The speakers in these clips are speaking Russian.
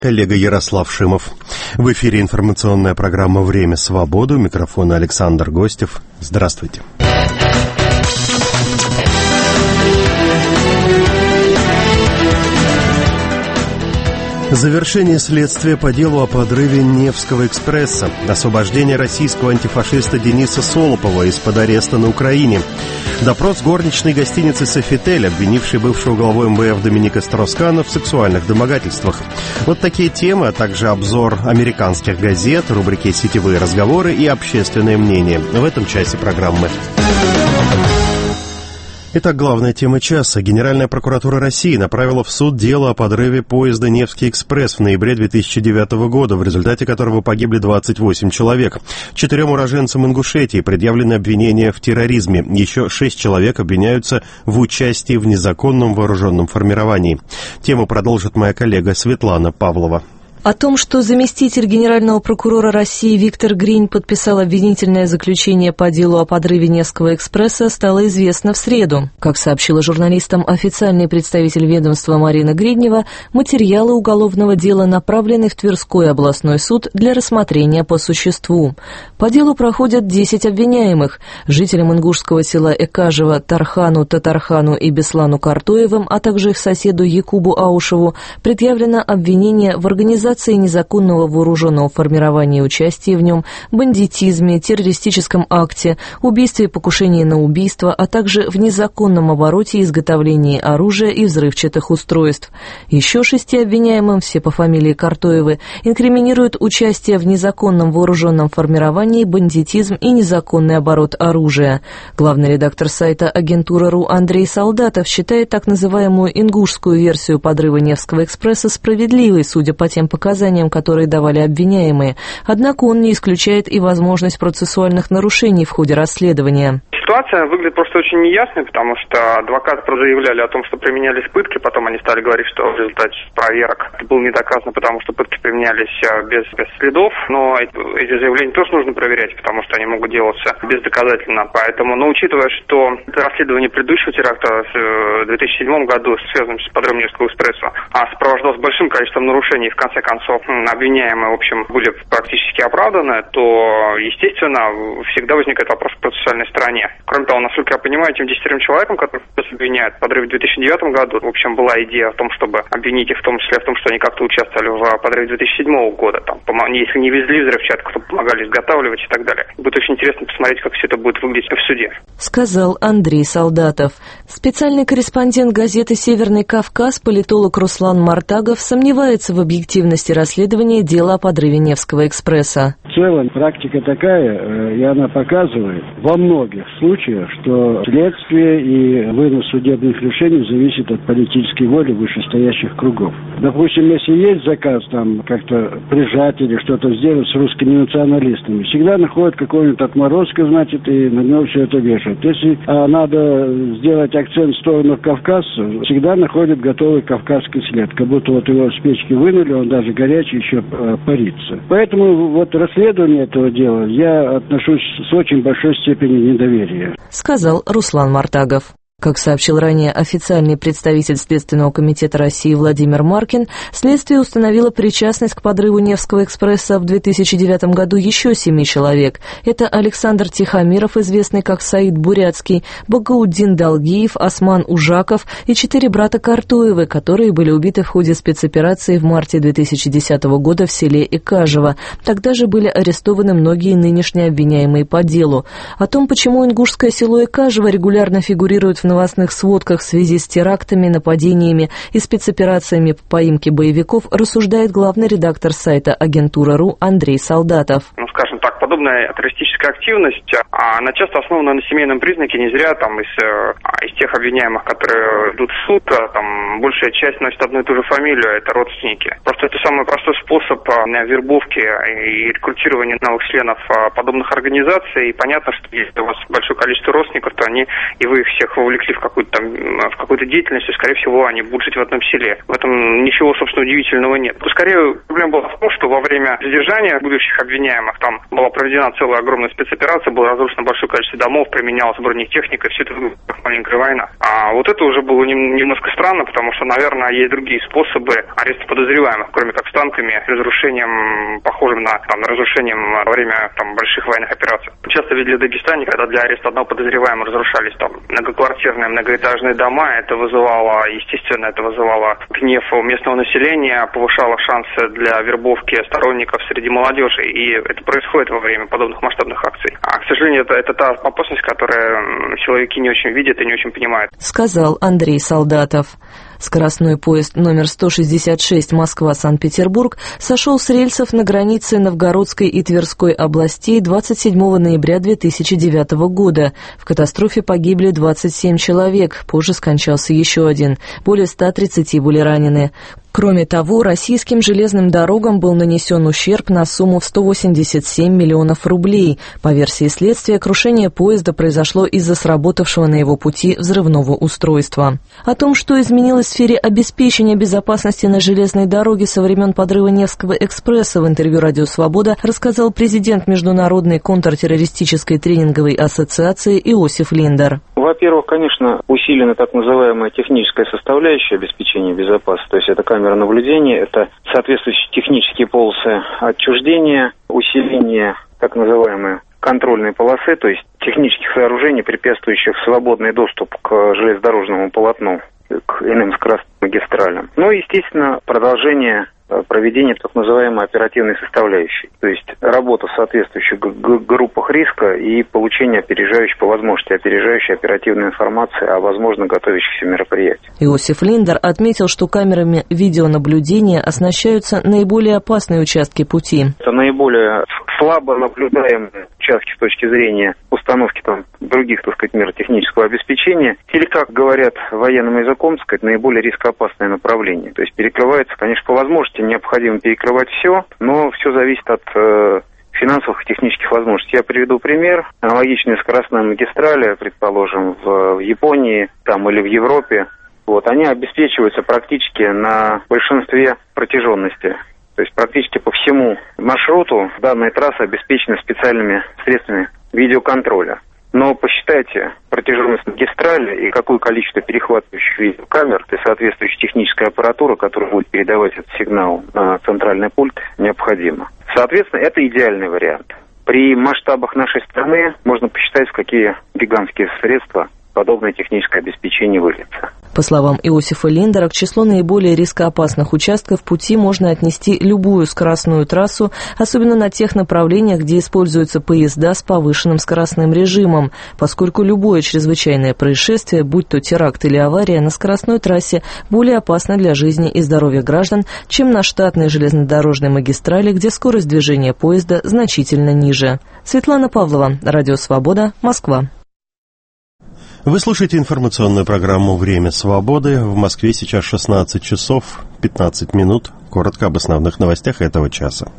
Коллега Ярослав Шимов. В эфире информационная программа «Время свободы». У микрофона Александр Гостев. Здравствуйте. Завершение следствия по делу о подрыве Невского экспресса. Освобождение российского антифашиста Дениса Солопова из-под ареста на Украине. Допрос горничной гостиницы «Софитель», обвинившей бывшего главу МВФ Доминика Строскана в сексуальных домогательствах. Вот такие темы, а также обзор американских газет, рубрики «Сетевые разговоры» и «Общественное мнение» в этом часе программы. Итак, главная тема часа. Генеральная прокуратура России направила в суд дело о подрыве поезда «Невский экспресс» в ноябре 2009 года, в результате которого погибли 28 человек. 4 уроженцам Ингушетии предъявлены обвинения в терроризме. Еще 6 человек обвиняются в участии в незаконном вооруженном формировании. Тему продолжит моя коллега Светлана Павлова. О том, что заместитель генерального прокурора России Виктор Гринь подписал обвинительное заключение по делу о подрыве Невского экспресса, стало известно в среду. Как сообщила журналистам официальный представитель ведомства Марина Гриднева, материалы уголовного дела направлены в Тверской областной суд для рассмотрения по существу. По делу проходят 10 обвиняемых. Жителям ингушского села Экажево Тархану Татархану и Беслану Картоевым, а также их соседу Якубу Аушеву предъявлено обвинение в организации незаконного вооруженного формирования и участия в нем, бандитизме, террористическом акте, убийстве и покушении на убийство, а также в незаконном обороте и изготовлении оружия и взрывчатых устройств. Еще 6 обвиняемым, все по фамилии Картоевы, инкриминируют участие в незаконном вооруженном формировании, бандитизм и незаконный оборот оружия. Главный редактор сайта Агентура.ру Андрей Солдатов считает так называемую ингушскую версию подрыва Невского экспресса справедливой, судя по тем показаниям, которые давали обвиняемые. Однако он не исключает и возможность процессуальных нарушений в ходе расследования. Ситуация выглядит просто очень неясной, потому что адвокаты заявляли о том, что применялись пытки, потом они стали говорить, что в результате проверок это было не доказано, потому что пытки применялись без следов, но эти заявления тоже нужно проверять, потому что они могут делаться бездоказательно. Поэтому, учитывая, что это расследование предыдущего теракта в 2007 году, связанное с подрывом Невского экспресса, сопровождалось большим количеством нарушений, в конце концов обвиняемые, в общем, были практически оправданы, то, естественно, всегда возникает вопрос в процессуальной стороне. Кроме того, насколько я понимаю, этим 10 человекам, которых обвиняют в подрыве в 2009 году, в общем, была идея о том, чтобы обвинить их в том числе в том, что они как-то участвовали в подрыве 2007 года, если не везли взрывчатку, то помогали изготавливать и так далее. Будет очень интересно посмотреть, как все это будет выглядеть в суде. Сказал Андрей Солдатов. Специальный корреспондент газеты «Северный Кавказ», политолог Руслан Мартагов, сомневается в объективности расследования дела о подрыве Невского экспресса. В целом, практика такая, и она показывает во многих случаях, что следствие и вынос судебных решений зависит от политической воли вышестоящих кругов. Допустим, если есть заказ как-то прижать или что-то сделать с русскими националистами, всегда находят какого-нибудь отморозка, и на него все это вешают. Если надо сделать акцент в сторону Кавказа, всегда находят готовый кавказский след, как будто его с печки вынули, он даже горячий еще парится. Поэтому расследование этого дела я отношусь с очень большой степенью недоверия, сказал Руслан Мартагов. Как сообщил ранее официальный представитель Следственного комитета России Владимир Маркин, следствие установило причастность к подрыву Невского экспресса в 2009 году еще 7 человек. Это Александр Тихомиров, известный как Саид Бурятский, Багауддин Далгиев, Осман Ужаков и 4 брата Картоевы, которые были убиты в ходе спецоперации в марте 2010 года в селе Экажево. Тогда же были арестованы многие нынешние обвиняемые по делу. О том, почему ингушское село Экажево регулярно фигурирует в новостных сводках в связи с терактами, нападениями и спецоперациями по поимке боевиков, рассуждает главный редактор сайта Агентура.ру Андрей Солдатов. Скажем так, подобная террористическая активность, она часто основана на семейном признаке. Не зря из тех обвиняемых, которые идут в суд, большая часть носит одну и ту же фамилию, это родственники. Просто это самый простой способ вербовки и рекрутирования новых членов подобных организаций. И понятно, что если у вас большое количество родственников, то и вы их всех вовлекли в какую-то деятельность, и, скорее всего, они будут жить в одном селе. В этом ничего, собственно, удивительного нет. Скорее, проблема была в том, что во время задержания будущих обвиняемых была проведена проведена целая огромная спецоперация, было разрушено большое количество домов, применялась бронетехника, все это как маленькая война. А вот это уже было немножко странно, потому что, наверное, есть другие способы ареста подозреваемых, кроме как с танками, разрушением, похожим на разрушением во время больших военных операций. Часто видели в Дагестане, когда для ареста одного подозреваемого разрушались многоквартирные, многоэтажные дома, это вызывало гнев у местного населения, повышало шансы для вербовки сторонников среди молодежи, и это происходит во время подобных масштабных акций. А, к сожалению, это та опасность, которую силовики не очень видят и не очень понимают. Сказал Андрей Солдатов. Скоростной поезд номер 166 Москва-Санкт-Петербург сошел с рельсов на границе Новгородской и Тверской областей 27 ноября 2009 года. В катастрофе погибли 27 человек, позже скончался еще один. Более 130 были ранены. Кроме того, российским железным дорогам был нанесен ущерб на сумму в 187 миллионов рублей. По версии следствия, крушение поезда произошло из-за сработавшего на его пути взрывного устройства. О том, что изменилось в сфере обеспечения безопасности на железной дороге со времен подрыва Невского экспресса, в интервью «Радио Свобода» рассказал президент Международной контртеррористической тренинговой ассоциации Иосиф Линдер. Во-первых, конечно, усилена так называемая техническая составляющая обеспечения безопасности, то есть это камера наблюдения, это соответствующие технические полосы отчуждения, усиление так называемой контрольной полосы, то есть технических сооружений, препятствующих свободный доступ к железнодорожному полотну, к иным скоростным магистралям. Ну и, естественно, продолжение проведения так называемой оперативной составляющей, то есть работа в соответствующих группах риска и получение по возможности опережающей оперативной информации о возможно готовящихся мероприятиях. Иосиф Линдер отметил, что камерами видеонаблюдения оснащаются наиболее опасные участки пути. Это наиболее слабо наблюдаемые участки с точки зрения установки других, мер технического обеспечения, или, как говорят военным языком, наиболее рискоопасное направление. То есть перекрывается, конечно, по возможности необходимо перекрывать все, но все зависит от финансовых и технических возможностей. Я приведу пример. Аналогичные скоростные магистрали, предположим, в Японии или в Европе, они обеспечиваются практически на большинстве протяженности. То есть практически по всему маршруту данные трассы обеспечены специальными средствами видеоконтроля. Но посчитайте протяженность магистрали и какое количество перехватывающих видеокамер и соответствующей технической аппаратуры, которая будет передавать этот сигнал на центральный пульт, необходимо. Соответственно, это идеальный вариант. При масштабах нашей страны можно посчитать, в какие гигантские средства подобное техническое обеспечение выльется. По словам Иосифа Линдера, к числу наиболее рискоопасных участков пути можно отнести любую скоростную трассу, особенно на тех направлениях, где используются поезда с повышенным скоростным режимом, поскольку любое чрезвычайное происшествие, будь то теракт или авария, на скоростной трассе более опасно для жизни и здоровья граждан, чем на штатной железнодорожной магистрали, где скорость движения поезда значительно ниже. Светлана Павлова, Радио Свобода, Москва. Вы слушаете информационную программу «Время свободы». В Москве сейчас 16 часов 15 минут. Коротко об основных новостях этого часа.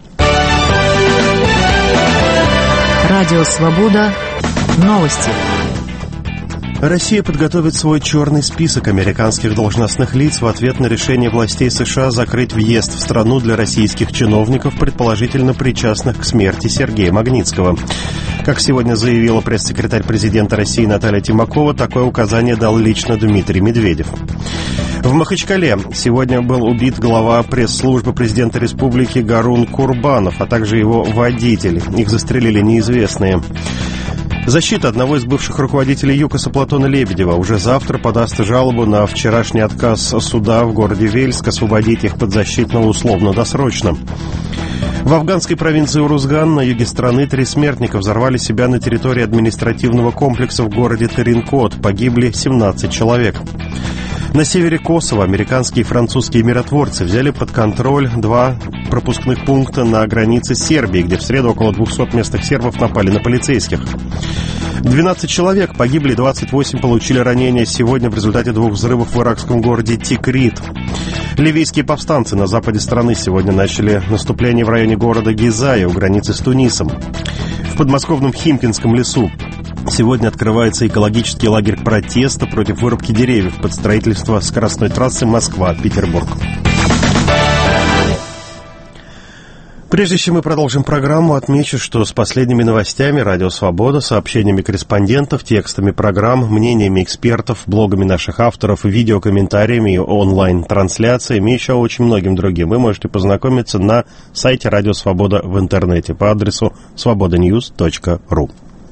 Радио Свобода. Новости. Россия подготовит свой черный список американских должностных лиц в ответ на решение властей США закрыть въезд в страну для российских чиновников, предположительно причастных к смерти Сергея Магнитского. Как сегодня заявила пресс-секретарь президента России Наталья Тимакова, такое указание дал лично Дмитрий Медведев. В Махачкале сегодня был убит глава пресс-службы президента республики Гарун Курбанов, а также его водитель. Их застрелили неизвестные. Защита одного из бывших руководителей ЮКОСа Платона Лебедева уже завтра подаст жалобу на вчерашний отказ суда в городе Вельск освободить их подзащитного условно-досрочно. В афганской провинции Урузган на юге страны 3 смертника взорвали себя на территории административного комплекса в городе Теринкот. Погибли 17 человек. На севере Косово американские и французские миротворцы взяли под контроль 2 пропускных пункта на границе с Сербией, где в среду около 200 местных сербов напали на полицейских. 12 человек погибли, 28 получили ранения сегодня в результате 2 взрывов в иракском городе Тикрит. Ливийские повстанцы на западе страны сегодня начали наступление в районе города Гизая у границы с Тунисом. В подмосковном Химкинском лесу сегодня открывается экологический лагерь протеста против вырубки деревьев под строительство скоростной трассы Москва-Петербург. Прежде чем мы продолжим программу, отмечу, что с последними новостями «Радио Свобода», сообщениями корреспондентов, текстами программ, мнениями экспертов, блогами наших авторов, видеокомментариями и онлайн-трансляциями и еще очень многим другим вы можете познакомиться на сайте «Радио Свобода» в интернете по адресу svobodanews.ru.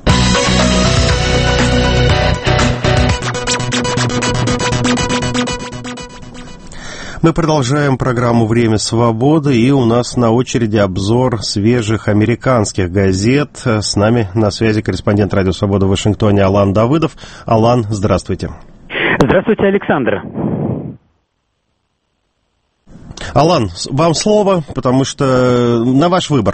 Мы продолжаем программу «Время свободы», и у нас на очереди обзор свежих американских газет. С нами на связи корреспондент «Радио Свобода» в Вашингтоне Алан Давыдов. Алан, здравствуйте. Здравствуйте, Александр. Алан, вам слово, потому что на ваш выбор.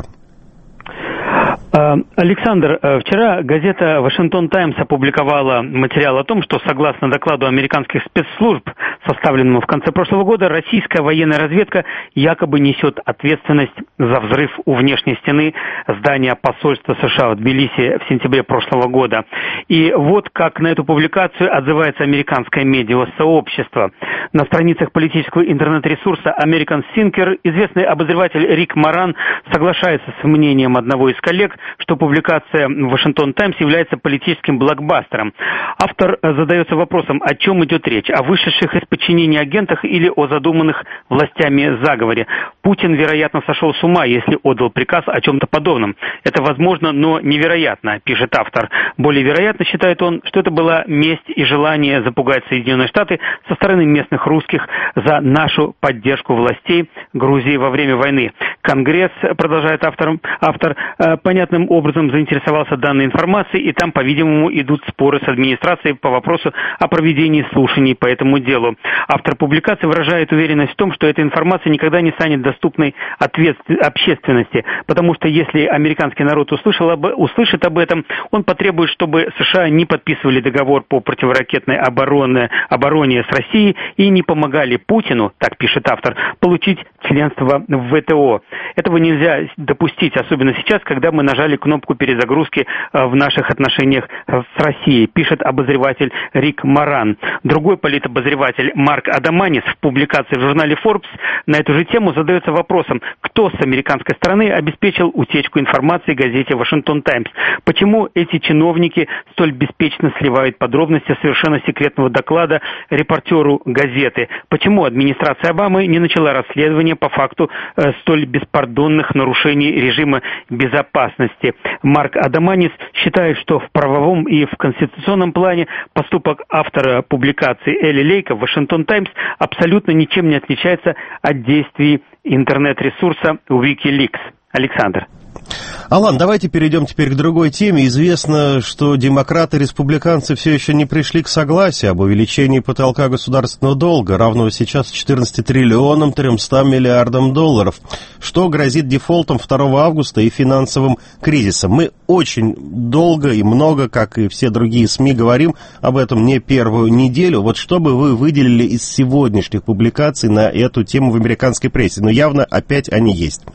Александр, вчера газета «Вашингтон Таймс» опубликовала материал о том, что, согласно докладу американских спецслужб, составленному в конце прошлого года, российская военная разведка якобы несет ответственность за взрыв у внешней стены здания посольства США в Тбилиси в сентябре прошлого года. И вот как на эту публикацию отзывается американское медиасообщество. На страницах политического интернет-ресурса American Thinker известный обозреватель Рик Моран соглашается с мнением одного из коллег, что публикация «Вашингтон Таймс» является политическим блокбастером. Автор задается вопросом, о чем идет речь, о вышедших из подчинения агентах или о задуманных властями заговоре. Путин, вероятно, сошел с ума, если отдал приказ о чем-то подобном. Это возможно, но невероятно, пишет автор. Более вероятно, считает он, что это была месть и желание запугать Соединенные Штаты со стороны местных русских за нашу поддержку властей Грузии во время войны. Конгресс, продолжает автор, понятным образом заинтересовался данной информацией, и там, по-видимому, идут споры с администрацией по вопросу о проведении слушаний по этому делу. Автор публикации выражает уверенность в том, что эта информация никогда не станет доступной общественности, потому что если американский народ услышит об этом, он потребует, чтобы США не подписывали договор по противоракетной обороне с Россией и не помогали Путину, так пишет автор, получить членство в ВТО. Этого нельзя допустить, особенно сейчас, когда мы нажали кнопку перезагрузки в наших отношениях с Россией, пишет обозреватель Рик Моран. Другой политобозреватель Марк Адаманис в публикации в журнале Forbes на эту же тему задается вопросом, кто с американской стороны обеспечил утечку информации газете «Вашингтон Таймс». Почему эти чиновники столь беспечно сливают подробности совершенно секретного доклада репортеру газеты? Почему администрация Обамы не начала расследование по факту столь беспардонных нарушений режима безопасности? Марк Адаманис считает, что в правовом и в конституционном плане поступок автора публикации Элли Лейка в «Вашингтон Таймс» абсолютно ничем не отличается от действий интернет-ресурса Wikileaks. Александр. Алан, давайте перейдем теперь к другой теме. Известно, что демократы и республиканцы все еще не пришли к согласию об увеличении потолка государственного долга, равного сейчас 14 триллионам 300 миллиардам долларов, что грозит дефолтом 2 августа и финансовым кризисом. Мы очень долго и много, как и все другие СМИ, говорим об этом не первую неделю. Вот что бы вы выделили из сегодняшних публикаций на эту тему в американской прессе? Но явно опять они есть.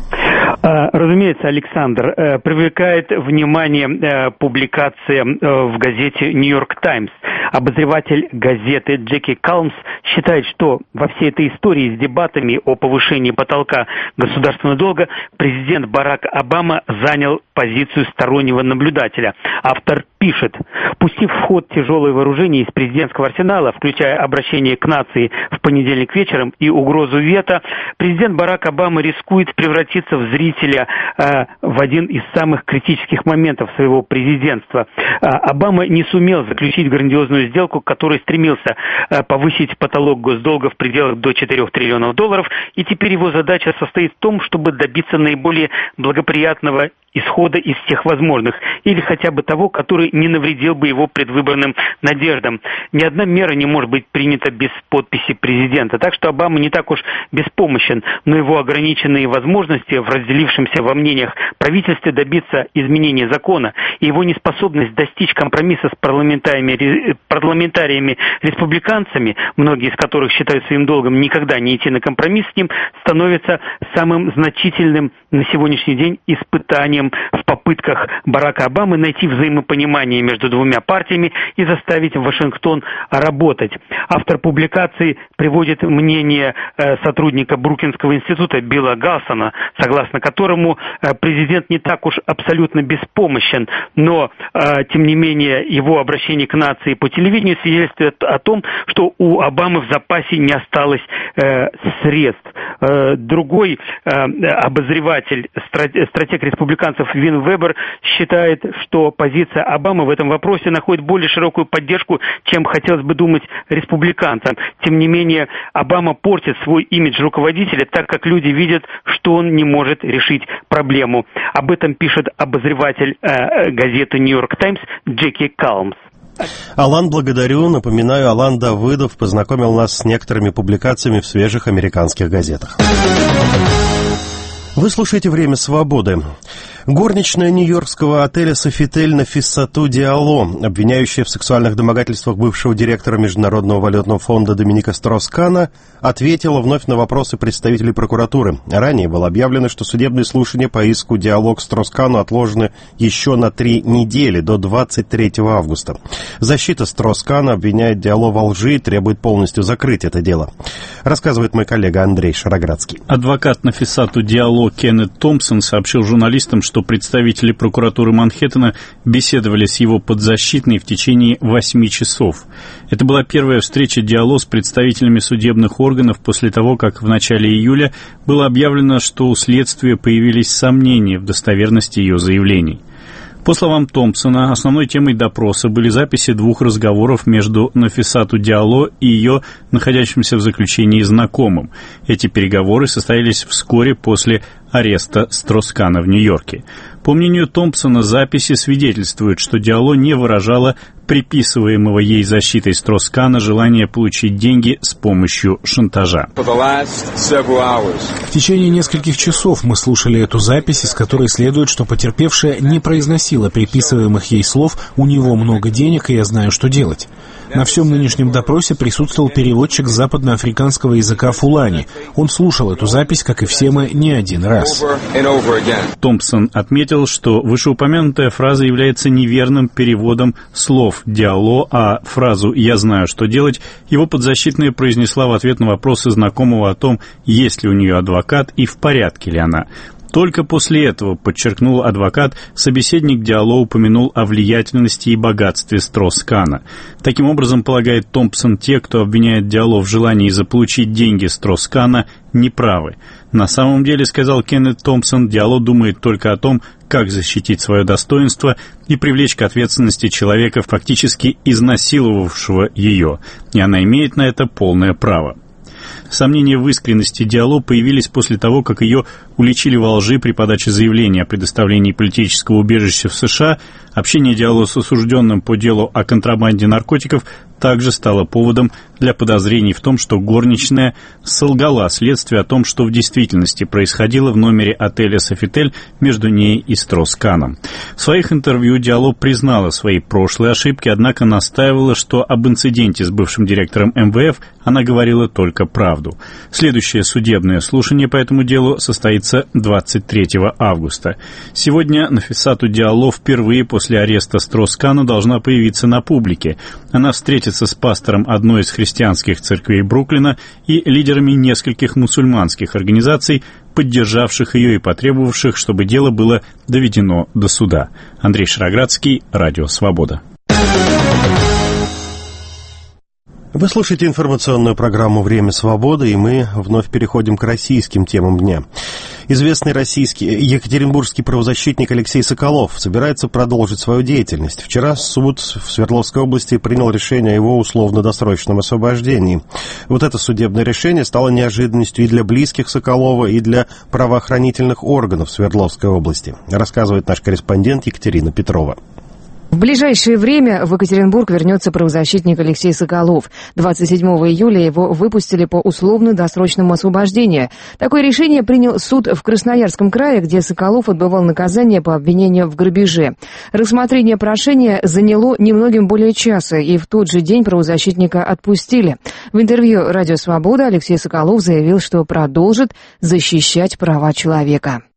Разумеется, Александр, привлекает внимание публикация в газете «Нью-Йорк Таймс». Обозреватель газеты Джеки Калмс считает, что во всей этой истории с дебатами о повышении потолка государственного долга президент Барак Обама занял позицию стороннего наблюдателя. Автор пишет: пустив в ход тяжелое вооружение из президентского арсенала, включая обращение к нации в понедельник вечером и угрозу вето, президент Барак Обама рискует превратиться в зрителя в один из самых критических моментов своего президентства. Обама не сумел заключить грандиозную сделку, к которой стремился повысить потолок госдолга в пределах до 4 триллионов долларов, и теперь его задача состоит в том, чтобы добиться наиболее благоприятного исхода из всех возможных, или хотя бы того, который не навредил бы его предвыборным надеждам. Ни одна мера не может быть принята без подписи президента, так что Обама не так уж беспомощен, но его ограниченные возможности в разделившемся во мнениях правительстве добиться изменения закона и его неспособность достичь компромисса с парламентариями-республиканцами, многие из которых считают своим долгом никогда не идти на компромисс с ним, становится самым значительным на сегодняшний день испытанием в попытках Барака Обамы найти взаимопонимание между двумя партиями и заставить Вашингтон работать. Автор публикации приводит мнение сотрудника Брукинского института Билла Галсона, согласно которому президент не так уж абсолютно беспомощен, но, тем не менее, его обращение к нации по телевидению свидетельствует о том, что у Обамы в запасе не осталось средств. Другой обозреватель, стратег республиканцев Вин Вебер, считает, что позиция Обамы в этом вопросе находит более широкую поддержку, чем хотелось бы думать республиканцам. Тем не менее, Обама портит свой имидж руководителя, так как люди видят, что он не может решить проблему. Об этом пишет обозреватель газеты «Нью-Йорк Таймс» Джеки Калмс. Алан, благодарю. Напоминаю, Алан Давыдов познакомил нас с некоторыми публикациями в свежих американских газетах. Вы слушаете «Время свободы». Горничная нью-йоркского отеля «Софитель» Нафиссату Диалло, обвиняющая в сексуальных домогательствах бывшего директора Международного валютного фонда Доминика Строс-Кана, ответила вновь на вопросы представителей прокуратуры. Ранее было объявлено, что судебные слушания по иску Диалло к Строс-Кану отложены еще на 3 недели, до 23 августа. Защита Строс-Кана обвиняет Диалло во лжи и требует полностью закрыть это дело. Рассказывает мой коллега Андрей Шароградский. Адвокат Нафиссату Диалло Кеннет Томпсон сообщил журналистам, что представители прокуратуры Манхэттена беседовали с его подзащитной в течение 8 часов. Это была первая встреча Диалло с представителями судебных органов после того, как в начале июля было объявлено, что у следствия появились сомнения в достоверности ее заявлений. По словам Томпсона, основной темой допроса были записи 2 разговоров между Нафиссату Диалло и ее находящимся в заключении знакомым. Эти переговоры состоялись вскоре после ареста Строс-Кана в Нью-Йорке. По мнению Томпсона, записи свидетельствуют, что Диалло не выражала приписываемого ей защитой Строс-Кана желания получить деньги с помощью шантажа. В течение нескольких часов мы слушали эту запись, из которой следует, что потерпевшая не произносила приписываемых ей слов «у него много денег, и я знаю, что делать». На всем нынешнем допросе присутствовал переводчик с западноафриканского языка Фулани. Он слушал эту запись, как и все мы, не один раз. Томпсон отметил, что вышеупомянутая фраза является неверным переводом слов Диалло, а фразу «я знаю, что делать» его подзащитная произнесла в ответ на вопросы знакомого о том, есть ли у нее адвокат и в порядке ли она. Только после этого, подчеркнул адвокат, собеседник Диалло упомянул о влиятельности и богатстве Строс-Кана. Таким образом, полагает Томпсон, те, кто обвиняет Диалло в желании заполучить деньги Строс-Кана, неправы. На самом деле, сказал Кеннет Томпсон, Диалло думает только о том, как защитить свое достоинство и привлечь к ответственности человека, фактически изнасиловавшего ее, и она имеет на это полное право. Сомнения в искренности Диалло появились после того, как ее уличили во лжи при подаче заявления о предоставлении политического убежища в США. Общение Диалло с осужденным по делу о контрабанде наркотиков также стало поводом для подозрений в том, что горничная солгала следствию о том, что в действительности происходило в номере отеля «Софитель» между ней и Строс-Каном. В своих интервью Диалло признала свои прошлые ошибки, однако настаивала, что об инциденте с бывшим директором МВФ она говорила только правду. Следующее судебное слушание по этому делу состоится 23 августа. Сегодня Нафиссату Диалло впервые после ареста Строс-Кана должна появиться на публике. Она встретится с пастором одной из христианских церквей Бруклина и лидерами нескольких мусульманских организаций, поддержавших ее и потребовавших, чтобы дело было доведено до суда. Андрей Шароградский, Радио Свобода. Вы слушаете информационную программу «Время свободы», и мы вновь переходим к российским темам дня. Известный российский екатеринбургский правозащитник Алексей Соколов собирается продолжить свою деятельность. Вчера суд в Свердловской области принял решение о его условно-досрочном освобождении. Вот это судебное решение стало неожиданностью и для близких Соколова, и для правоохранительных органов Свердловской области, рассказывает наш корреспондент Екатерина Петрова. В ближайшее время в Екатеринбург вернется правозащитник Алексей Соколов. 27 июля его выпустили по условно-досрочному освобождению. Такое решение принял суд в Красноярском крае, где Соколов отбывал наказание по обвинению в грабеже. Рассмотрение прошения заняло немногим более часа, и в тот же день правозащитника отпустили. В интервью «Радио Свобода» Алексей Соколов заявил, что продолжит защищать права человека.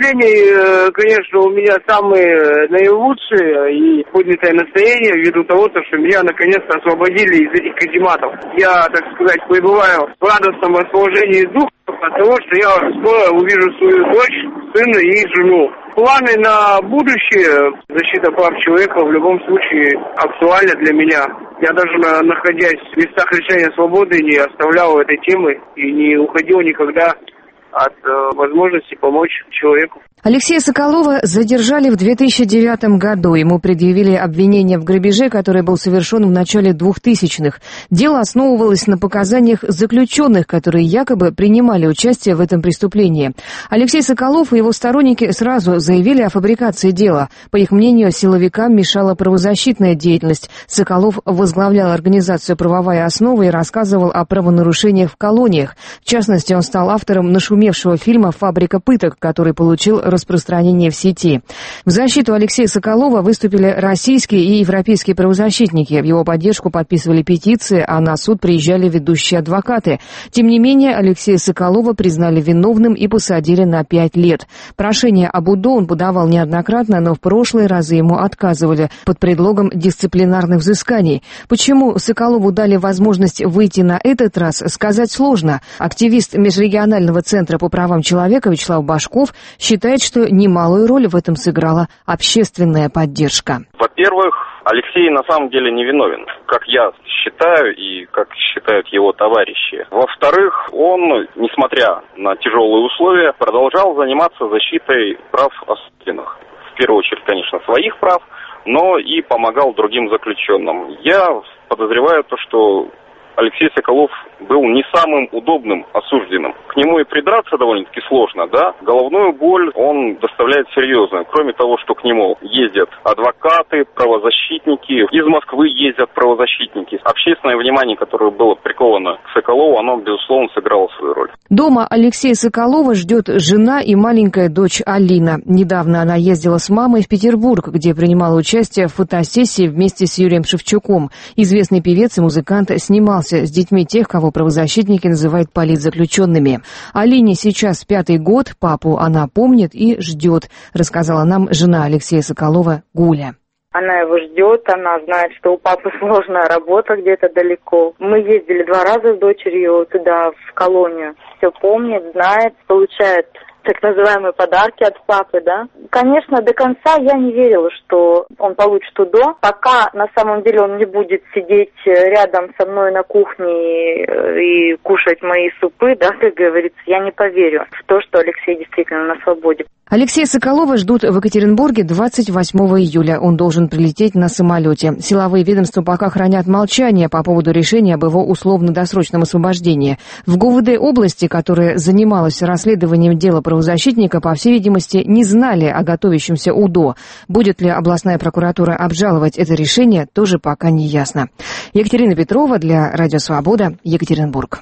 впечатлений, конечно, у меня самые наилучшие и поднятое настроение ввиду того, что меня наконец-то освободили из этих казематов. Я, так сказать, пребываю в радостном расположении духа от того, что я скоро увижу свою дочь, сына и жену. Планы на будущее, защита прав человека в любом случае актуальна для меня. Я даже, находясь в местах лишения свободы, не оставлял этой темы и не уходил никогда от возможности помочь человеку. Алексея Соколова задержали в 2009 году. Ему предъявили обвинение в грабеже, который был совершен в начале 2000-х. Дело основывалось на показаниях заключенных, которые якобы принимали участие в этом преступлении. Алексей Соколов и его сторонники сразу заявили о фабрикации дела. По их мнению, силовикам мешала правозащитная деятельность. Соколов возглавлял организацию «Правовая основа» и рассказывал о правонарушениях в колониях. В частности, он стал автором нашумевшего фильма «Фабрика пыток», который получил распространение в сети. В защиту Алексея Соколова выступили российские и европейские правозащитники. В его поддержку подписывали петиции, а на суд приезжали ведущие адвокаты. Тем не менее, Алексея Соколова признали виновным и посадили на 5 лет. Прошение об УДО он подавал неоднократно, но в прошлые разы ему отказывали под предлогом дисциплинарных взысканий. Почему Соколову дали возможность выйти на этот раз, сказать сложно. Активист Межрегионального центра по правам человека Вячеслав Башков считает, что немалую роль в этом сыграла общественная поддержка. Во-первых, Алексей на самом деле не виновен, как я считаю и как считают его товарищи. Во-вторых, он, несмотря на тяжелые условия, продолжал заниматься защитой прав осужденных. В первую очередь, конечно, своих прав, но и помогал другим заключенным. Я подозреваю то, что Алексей Соколов был не самым удобным осужденным. К нему и придраться довольно-таки сложно, да? Головную боль он доставляет серьезную. Кроме того, что к нему ездят адвокаты, правозащитники. Из Москвы ездят правозащитники. Общественное внимание, которое было приковано к Соколову, оно, безусловно, сыграло свою роль. Дома Алексея Соколова ждет жена и маленькая дочь Алина. Недавно она ездила с мамой в Петербург, где принимала участие в фотосессии вместе с Юрием Шевчуком. Известный певец и музыкант снимался с детьми тех, кого правозащитники называют политзаключенными. Алине сейчас 5-й год, папу она помнит и ждет, рассказала нам жена Алексея Соколова Гуля. Она его ждет, она знает, что у папы сложная работа где-то далеко. Мы ездили 2 раза с дочерью туда, в колонию. Все помнит, знает, получает так называемые подарки от папы, да. Конечно, до конца я не верила, что он получит УДО, пока на самом деле он не будет сидеть рядом со мной на кухне и кушать мои супы, да, как говорится, я не поверю в то, что Алексей действительно на свободе. Алексея Соколова ждут в Екатеринбурге 28 июля. Он должен прилететь на самолете. Силовые ведомства пока хранят молчание по поводу решения об его условно-досрочном освобождении. В ГУВД области, которая занималась расследованием дела правозащитника, по всей видимости, не знали о готовящемся УДО. Будет ли областная прокуратура обжаловать это решение, тоже пока не ясно. Екатерина Петрова для Радио Свобода, Екатеринбург.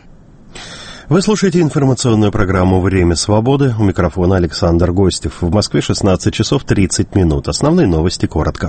Вы слушаете информационную программу «Время свободы». У микрофона Александр Гостев. В Москве 16 часов 30 минут. Основные новости коротко.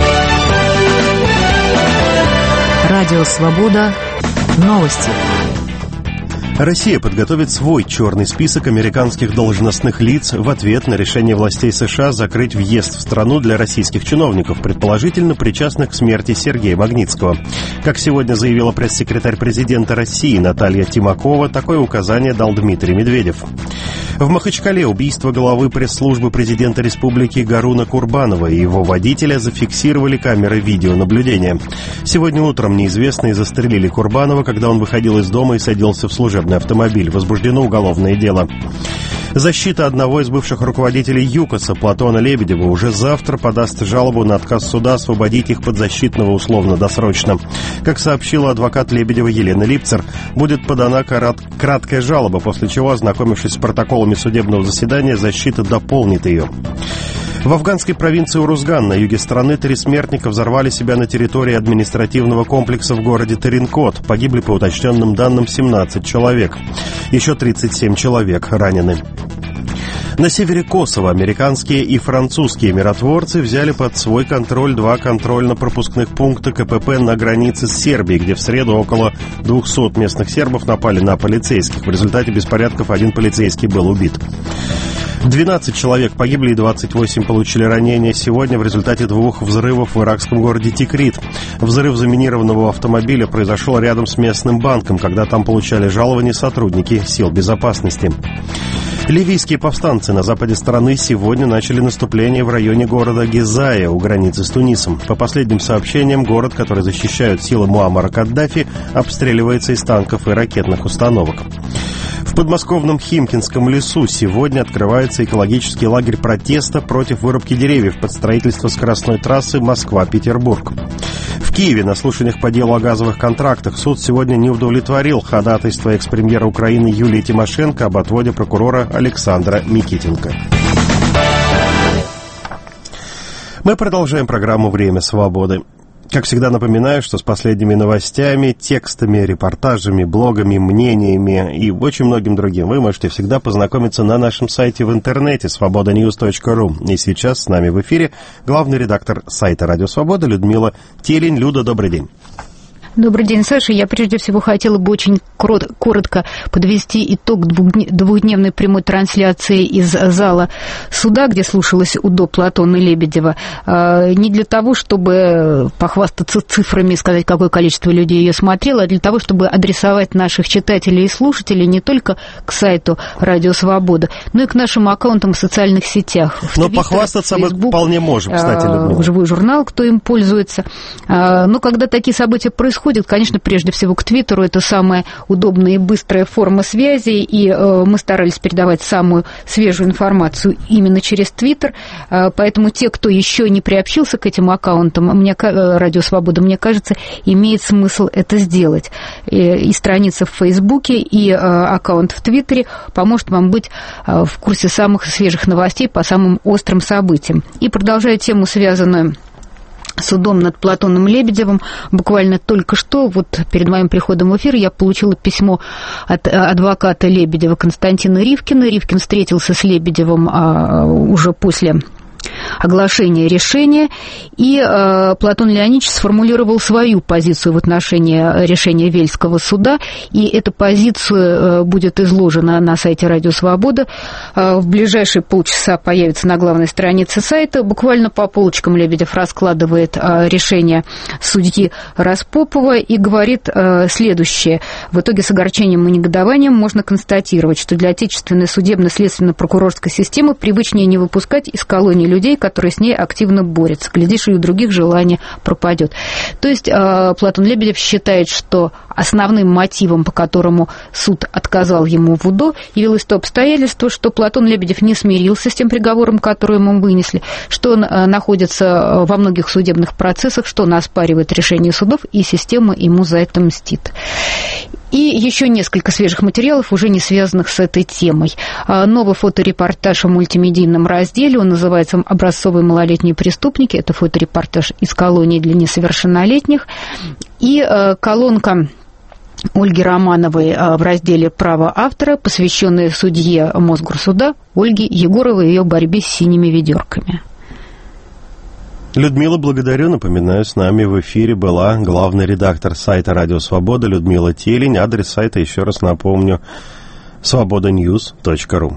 Радио «Свобода». Новости. Россия подготовит свой черный список американских должностных лиц в ответ на решение властей США закрыть въезд в страну для российских чиновников, предположительно причастных к смерти Сергея Магнитского. Как сегодня заявила пресс-секретарь президента России Наталья Тимакова, такое указание дал Дмитрий Медведев. В Махачкале убийство главы пресс-службы президента республики Гаруна Курбанова и его водителя зафиксировали камеры видеонаблюдения. Сегодня утром неизвестные застрелили Курбанова, когда он выходил из дома и садился в служебный автомобиль. Возбуждено уголовное дело. Защита одного из бывших руководителей ЮКОСа, Платона Лебедева, уже завтра подаст жалобу на отказ суда освободить их подзащитного условно-досрочно. Как сообщила адвокат Лебедева Елена Липцер, будет подана краткая жалоба, после чего, ознакомившись с протоколами судебного заседания, защита дополнит ее. В афганской провинции Урузган на юге страны 3 смертника взорвали себя на территории административного комплекса в городе Теринкот. Погибли, по уточненным данным, 17 человек. Еще 37 человек ранены. На севере Косово американские и французские миротворцы взяли под свой контроль 2 контрольно-пропускных пункта КПП на границе с Сербией, где в среду около 200 местных сербов напали на полицейских. В результате беспорядков 1 полицейский был убит. 12 человек погибли и 28 получили ранения сегодня в результате 2 взрывов в иракском городе Тикрит. Взрыв заминированного автомобиля произошел рядом с местным банком, когда там получали жалования сотрудники сил безопасности. Ливийские повстанцы на западе страны сегодня начали наступление в районе города Гизая у границы с Тунисом. По последним сообщениям, город, который защищают силы Муаммара Каддафи, обстреливается из танков и ракетных установок. В подмосковном Химкинском лесу сегодня открывается экологический лагерь протеста против вырубки деревьев под строительство скоростной трассы Москва-Петербург. В Киеве на слушаниях по делу о газовых контрактах суд сегодня не удовлетворил ходатайство экс-премьера Украины Юлии Тимошенко об отводе прокурора Александра Микитенко. Мы продолжаем программу «Время свободы». Как всегда, напоминаю, что с последними новостями, текстами, репортажами, блогами, мнениями и очень многим другим вы можете всегда познакомиться на нашем сайте в интернете svobodanews.ru. И сейчас с нами в эфире главный редактор сайта «Радио Свобода» Людмила Телень. Люда, добрый день. Добрый день, Саша. Я прежде всего хотела бы очень коротко подвести итог двухдневной прямой трансляции из зала суда, где слушалось УДО Платона Лебедева. Не для того, чтобы похвастаться цифрами и сказать, какое количество людей ее смотрело, а для того, чтобы адресовать наших читателей и слушателей не только к сайту «Радио Свобода», но и к нашим аккаунтам в социальных сетях. Но похвастаться мы вполне можем, кстати, Людмила. Живой журнал, кто им пользуется. Но когда такие события происходят, конечно, прежде всего к Твиттеру. Это самая удобная и быстрая форма связи, и мы старались передавать самую свежую информацию именно через Твиттер. Поэтому те, кто еще не приобщился к этим аккаунтам, «Радио Свобода», мне кажется, имеет смысл это сделать. И страница в Фейсбуке, и аккаунт в Твиттере поможет вам быть в курсе самых свежих новостей по самым острым событиям. И продолжая тему, связанную судом над Платоном Лебедевым, буквально только что, вот перед моим приходом в эфир, я получила письмо от адвоката Лебедева Константина Ривкина. Ривкин встретился с Лебедевым уже после оглашения решения, и Платон Леонидович сформулировал свою позицию в отношении решения Вельского суда, и эта позиция будет изложена на сайте «Радио Свобода». В ближайшие полчаса появится на главной странице сайта. Буквально по полочкам Лебедев раскладывает решение судьи Распопова и говорит следующее. В итоге с огорчением и негодованием можно констатировать, что для отечественной судебно-следственно-прокурорской системы привычнее не выпускать из колонии людей, которые с ней активно борются. Глядишь, и у других желание пропадет. То есть Платон Лебедев считает, что основным мотивом, по которому суд отказал ему в УДО, явилось то обстоятельство, что Платон Лебедев не смирился с тем приговором, который ему вынесли, что он находится во многих судебных процессах, что он оспаривает решения судов, и система ему за это мстит. И еще несколько свежих материалов, уже не связанных с этой темой. Новый фоторепортаж в мультимедийном разделе, он называется «Образцовые малолетние преступники». Это фоторепортаж из колонии для несовершеннолетних. И колонка Ольги Романовой в разделе «Право автора», посвященная судье Мосгорсуда Ольге Егоровой и ее борьбе с синими ведерками. Людмила, благодарю. Напоминаю, с нами в эфире была главный редактор сайта «Радио Свобода» Людмила Телень. Адрес сайта, еще раз напомню, svobodanews.ru.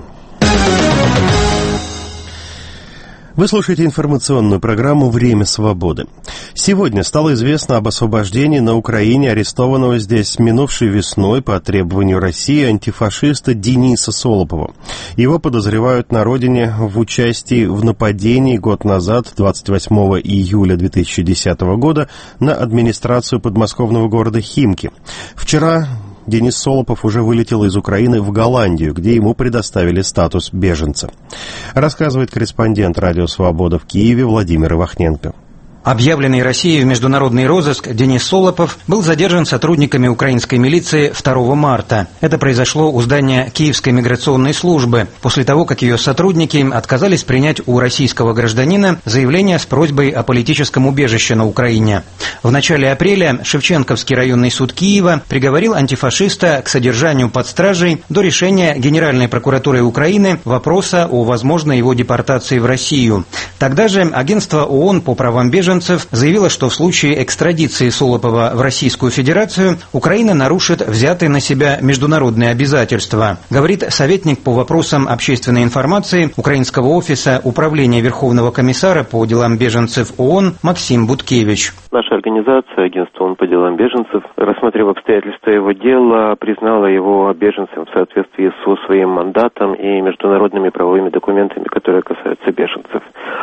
Вы слушаете информационную программу «Время свободы». Сегодня стало известно об освобождении на Украине арестованного здесь минувшей весной по требованию России антифашиста Дениса Солопова. Его подозревают на родине в участии в нападении год назад, 28 июля 2010 года, на администрацию подмосковного города Химки. Вчера Денис Солопов уже вылетел из Украины в Голландию, где ему предоставили статус беженца. Рассказывает корреспондент «Радио Свобода» в Киеве Владимир Ивахненко. Объявленный Россией в международный розыск Денис Солопов был задержан сотрудниками украинской милиции 2 марта. Это произошло у здания Киевской миграционной службы, после того, как ее сотрудники отказались принять у российского гражданина заявление с просьбой о политическом убежище на Украине. В начале апреля Шевченковский районный суд Киева приговорил антифашиста к содержанию под стражей до решения Генеральной прокуратуры Украины вопроса о возможной его депортации в Россию. Тогда же агентство ООН по правам беженцев беженцев, заявила, что в случае экстрадиции Солопова в Российскую Федерацию Украина нарушит взятые на себя международные обязательства, говорит советник по вопросам общественной информации Украинского офиса Управления Верховного комиссара по делам беженцев ООН Максим Буткевич. Наша организация, Агентство ООН по делам беженцев, рассмотрев обстоятельства его дела, признала его беженцем в соответствии со своим мандатом и международными правовыми документами, которые касаются беженцев.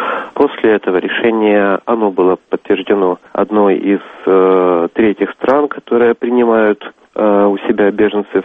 После этого решения оно было подтверждено одной из третьих стран, которые принимают у себя беженцев,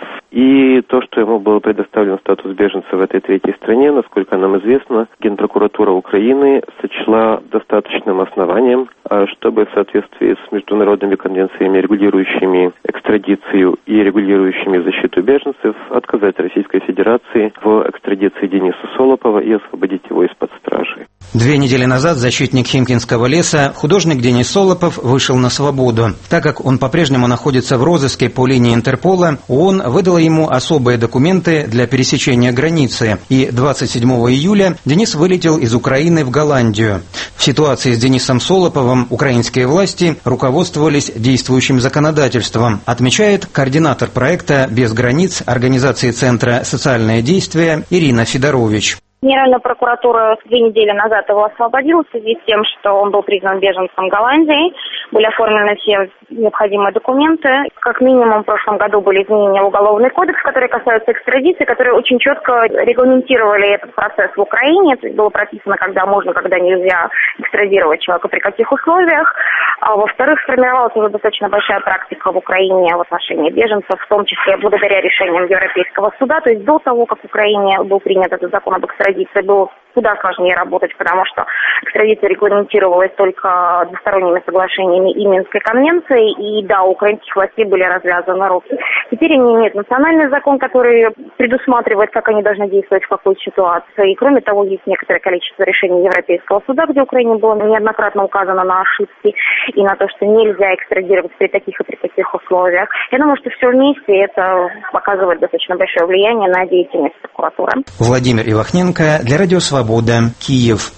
и то, что ему был предоставлен статус беженца в этой третьей стране, насколько нам известно, Генпрокуратура Украины сочла достаточным основанием, чтобы в соответствии с международными конвенциями, регулирующими экстрадицию и регулирующими защиту беженцев, отказать Российской Федерации в экстрадиции Дениса Солопова и освободить его из-под стражи. 2 недели назад защитник Химкинского леса, художник Денис Солопов, вышел на свободу. Так как он по-прежнему находится в розыске по линии Интерпола, ООН выдала ему особые документы для пересечения границы, и 27 июля Денис вылетел из Украины в Голландию. В ситуации с Денисом Солоповым украинские власти руководствовались действующим законодательством, отмечает координатор проекта «Без границ» организации Центра «Социальное действие» Ирина Федорович. Генеральная прокуратура 2 недели назад его освободила в связи с тем, что он был признан беженцем Голландии. Были оформлены все необходимые документы. Как минимум в прошлом году были изменения в Уголовный кодекс, которые касаются экстрадиции, которые очень четко регламентировали этот процесс в Украине. То есть было прописано, когда можно, когда нельзя экстрадировать человека, при каких условиях. А во-вторых, сформировалась уже достаточно большая практика в Украине в отношении беженцев, в том числе благодаря решениям Европейского суда. То есть до того, как в Украине был принят этот закон об экстрадиции, было куда сложнее работать, потому что экстрадиция регламентировалась только двусторонними соглашениями и Минской конвенцией, и да, у украинских властей были развязаны руки. Теперь они имеют национальный закон, который предусматривает, как они должны действовать в какой ситуации. И кроме того, есть некоторое количество решений Европейского суда, где Украине было неоднократно указано на ошибки и на то, что нельзя экстрадировать при таких и при таких условиях. Я думаю, что все вместе это показывает достаточно большое влияние на деятельность прокуратуры. Владимир Ивахненко для Радио Свобода, Киев.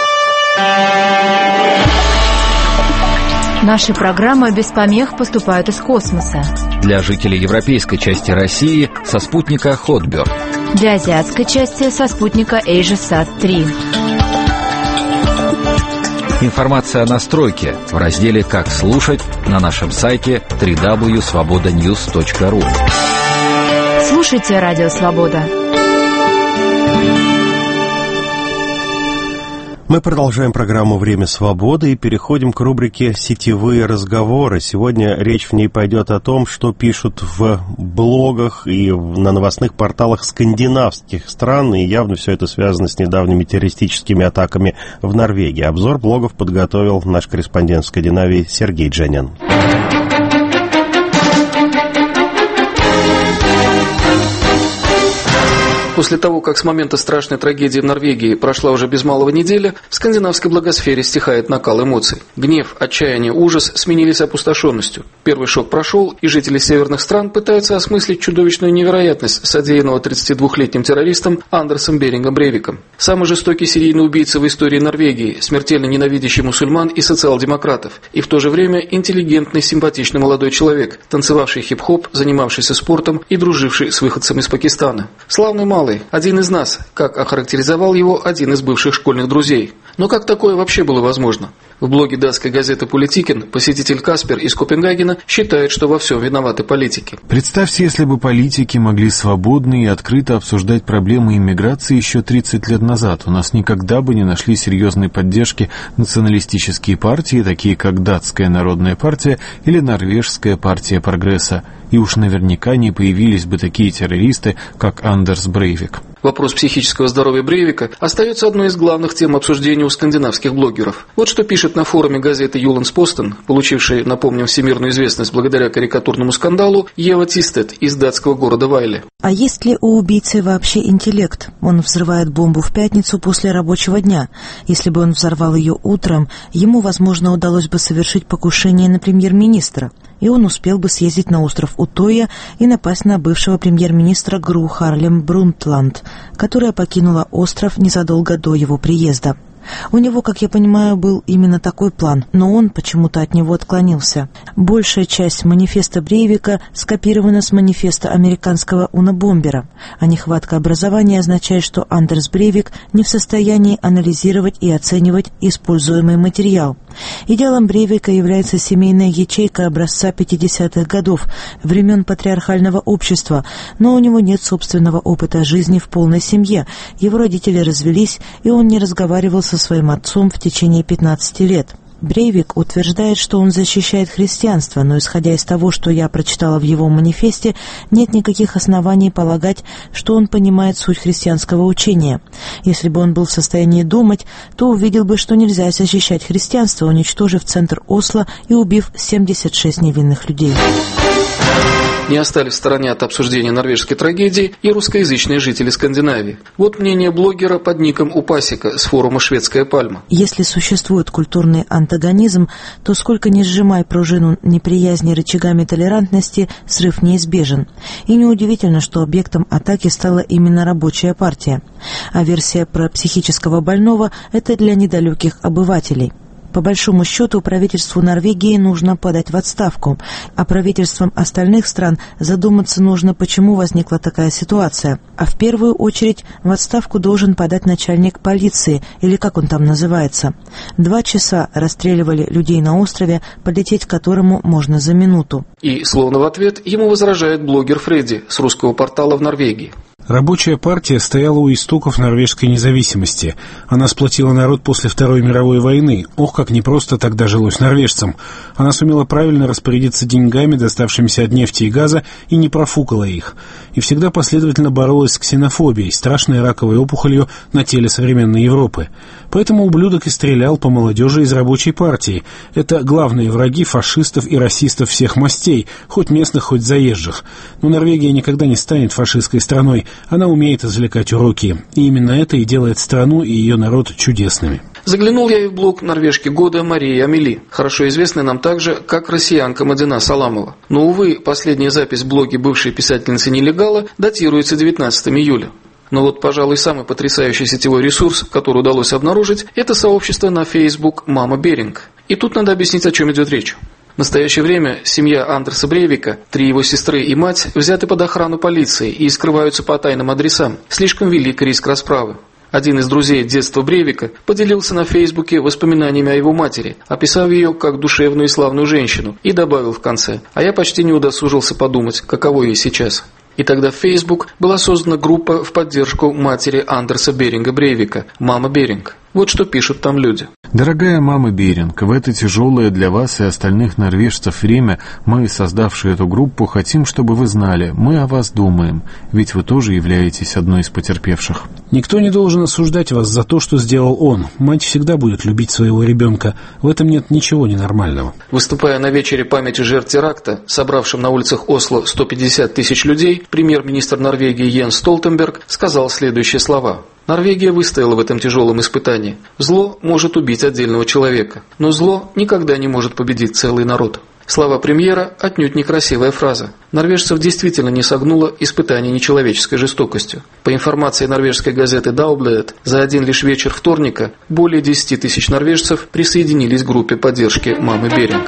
Наши программы без помех поступают из космоса. Для жителей европейской части России со спутника Hotbird. Для азиатской части со спутника AsiaSat-3. Информация о настройке в разделе «Как слушать» на нашем сайте www.svobodanews.ru. Слушайте Радио Свобода. Мы продолжаем программу «Время свободы» и переходим к рубрике «Сетевые разговоры». Сегодня речь в ней пойдет о том, что пишут в блогах и на новостных порталах скандинавских стран, и явно все это связано с недавними террористическими атаками в Норвегии. Обзор блогов подготовил наш корреспондент в Скандинавии Сергей Дженин. После того, как с момента страшной трагедии в Норвегии прошла уже без малого неделя, в скандинавской блогосфере стихает накал эмоций. Гнев, отчаяние, ужас сменились опустошенностью. Первый шок прошел, и жители северных стран пытаются осмыслить чудовищную невероятность содеянного 32-летним террористом Андерсом Берингом Брейвиком. Самый жестокий серийный убийца в истории Норвегии, смертельно ненавидящий мусульман и социал-демократов, и в то же время интеллигентный, симпатичный молодой человек, танцевавший хип-хоп, занимавшийся спортом и друживший с выходцами из Пакистана. Славный малый, один из нас, как охарактеризовал его один из бывших школьных друзей. Но как такое вообще было возможно? В блоге датской газеты «Политикен» посетитель Каспер из Копенгагена считает, что во всем виноваты политики. Представьте, если бы политики могли свободно и открыто обсуждать проблемы иммиграции еще 30 лет назад. У нас никогда бы не нашли серьезной поддержки националистические партии, такие как Датская народная партия или Норвежская партия прогресса. И уж наверняка не появились бы такие террористы, как Андерс Брейвик. Вопрос психического здоровья Брейвика остается одной из главных тем обсуждения у скандинавских блогеров. Вот что пишет на форуме газеты «Юландспостен», получившей, напомним, всемирную известность благодаря карикатурному скандалу, Ева Тистед из датского города Вайле. А есть ли у убийцы вообще интеллект? Он взрывает бомбу в пятницу после рабочего дня. Если бы он взорвал ее утром, ему, возможно, удалось бы совершить покушение на премьер-министра. И он успел бы съездить на остров Утоя и напасть на бывшего премьер-министра Гру Харлем Брунтланд, которая покинула остров незадолго до его приезда. У него, как я понимаю, был именно такой план, но он почему-то от него отклонился. Большая часть манифеста Брейвика скопирована с манифеста американского унабомбера, а нехватка образования означает, что Андерс Брейвик не в состоянии анализировать и оценивать используемый материал. Идеалом Брейвика является семейная ячейка образца 50-х годов, времен патриархального общества, но у него нет собственного опыта жизни в полной семье. Его родители развелись, и он не разговаривал со своим отцом в течение 15 лет. Брейвик утверждает, что он защищает христианство, но, исходя из того, что я прочитала в его манифесте, нет никаких оснований полагать, что он понимает суть христианского учения. Если бы он был в состоянии думать, то увидел бы, что нельзя защищать христианство, уничтожив центр Осло и убив 76 невинных людей. Не остались в стороне от обсуждения норвежской трагедии и русскоязычные жители Скандинавии. Вот мнение блогера под ником Упасика с форума «Шведская пальма». Если существует культурный антагонизм, то сколько ни сжимай пружину неприязни рычагами толерантности, срыв неизбежен. И неудивительно, что объектом атаки стала именно рабочая партия. А версия про психического больного – это для недалеких обывателей. По большому счету, правительству Норвегии нужно подать в отставку, а правительствам остальных стран задуматься нужно, почему возникла такая ситуация. А в первую очередь в отставку должен подать начальник полиции, или как он там называется. 2 часа расстреливали людей на острове, подлететь к которому можно за минуту. И, словно в ответ, ему возражает блогер Фредди с русского портала в Норвегии. Рабочая партия стояла у истоков норвежской независимости. Она сплотила народ после Второй мировой войны. Ох, как непросто тогда жилось норвежцам. Она сумела правильно распорядиться деньгами, доставшимися от нефти и газа, и не профукала их. И всегда последовательно боролась с ксенофобией, страшной раковой опухолью на теле современной Европы. Поэтому ублюдок и стрелял по молодежи из рабочей партии. Это главные враги фашистов и расистов всех мастей, хоть местных, хоть заезжих. Но Норвегия никогда не станет фашистской страной. Она умеет извлекать уроки. И именно это и делает страну и ее народ чудесными. Заглянул я и в блог норвежки года Марии Амели, хорошо известной нам также как россиянка Мадина Саламова. Но, увы, последняя запись в блоге бывшей писательницы-нелегала датируется 19 июля. Но вот, пожалуй, самый потрясающий сетевой ресурс, который удалось обнаружить, это сообщество на Facebook «Мама Беринг». И тут надо объяснить, о чем идет речь. В настоящее время семья Андерса Брейвика, 3 его сестры и мать взяты под охрану полиции и скрываются по тайным адресам. Слишком велик риск расправы. Один из друзей детства Брейвика поделился на Фейсбуке воспоминаниями о его матери, описав ее как душевную и славную женщину, и добавил в конце: «А я почти не удосужился подумать, каково ей сейчас». И тогда в Facebook была создана группа в поддержку матери Андерса Беринга Брейвика «Мама Беринг». Вот что пишут там люди. Дорогая мама Беринг, в это тяжелое для вас и остальных норвежцев время мы, создавшие эту группу, хотим, чтобы вы знали, мы о вас думаем, ведь вы тоже являетесь одной из потерпевших. Никто не должен осуждать вас за то, что сделал он. Мать всегда будет любить своего ребенка. В этом нет ничего ненормального. Выступая на вечере памяти жертв теракта, собравшем на улицах Осло 150 тысяч людей, премьер-министр Норвегии Йенс Столтенберг сказал следующие слова. Норвегия выстояла в этом тяжелом испытании. Зло может убить отдельного человека, но зло никогда не может победить целый народ. Слова премьера отнюдь некрасивая фраза. Норвежцев действительно не согнуло испытание нечеловеческой жестокостью. По информации норвежской газеты Dagbladet, за один лишь вечер вторника более 10 тысяч норвежцев присоединились к группе поддержки «Мамы Беринг».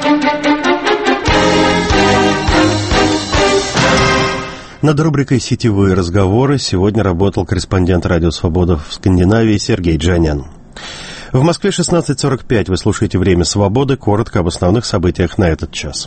Над рубрикой «Сетевые разговоры» сегодня работал корреспондент «Радио Свобода» в Скандинавии Сергей Джанян. В Москве 16:45. Вы слушаете «Время свободы». Коротко об основных событиях на этот час.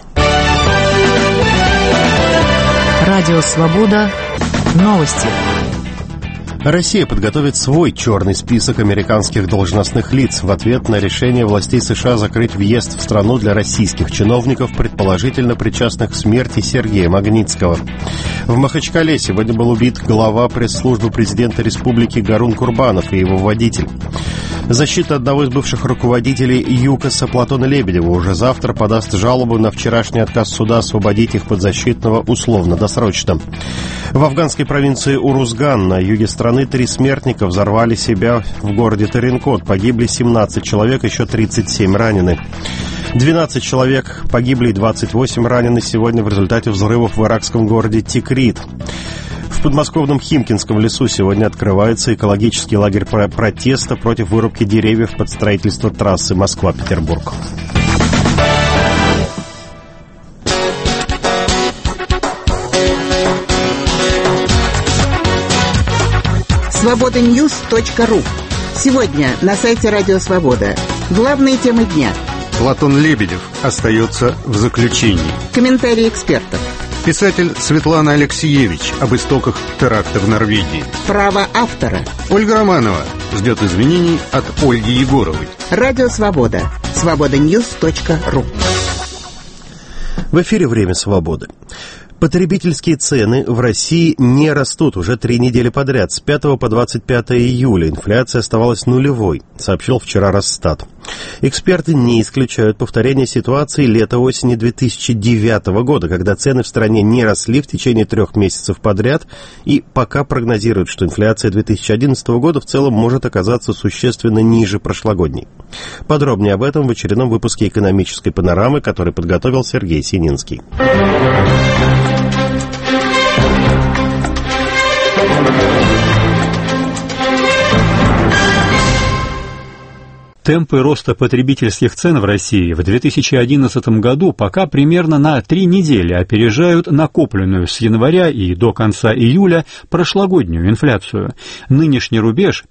Радио Свобода. Новости. Россия подготовит свой черный список американских должностных лиц в ответ на решение властей США закрыть въезд в страну для российских чиновников, предположительно причастных к смерти Сергея Магнитского. В Махачкале сегодня был убит глава пресс-службы президента республики Гарун Курбанов и его водитель. Защита одного из бывших руководителей ЮКОСа Платона Лебедева уже завтра подаст жалобу на вчерашний отказ суда освободить их подзащитного условно-досрочно. В афганской провинции Урузган на юге страны 3 смертника взорвали себя в городе Теренкот. Погибли 17 человек, еще 37 ранены. 12 человек погибли и 28 ранены сегодня в результате взрывов в иракском городе Тикрит. В подмосковном Химкинском лесу сегодня открывается экологический лагерь протеста против вырубки деревьев под строительство трассы Москва-Петербург. Свобода-Ньюс.ру. Сегодня на сайте Радио Свобода. Главные темы дня. Платон Лебедев остается в заключении. Комментарии экспертов. Писатель Светлана Алексеевич об истоках теракта в Норвегии. Право автора. Ольга Романова ждет извинений от Ольги Егоровой. Радио Свобода. Свобода-Ньюс.ру. В эфире «Время свободы». Потребительские цены в России не растут уже 3 недели подряд. С 5 по 25 июля инфляция оставалась нулевой, сообщил вчера Росстат. Эксперты не исключают повторение ситуации лета-осени 2009 года, когда цены в стране не росли в течение 3 месяцев подряд, и пока прогнозируют, что инфляция 2011 года в целом может оказаться существенно ниже прошлогодней. Подробнее об этом в очередном выпуске «Экономической панорамы», который подготовил Сергей Сининский. Темпы роста потребительских цен в России в 2011 году пока примерно на 3 недели опережают накопленную с января и до конца июля прошлогоднюю инфляцию. Нынешний рубеж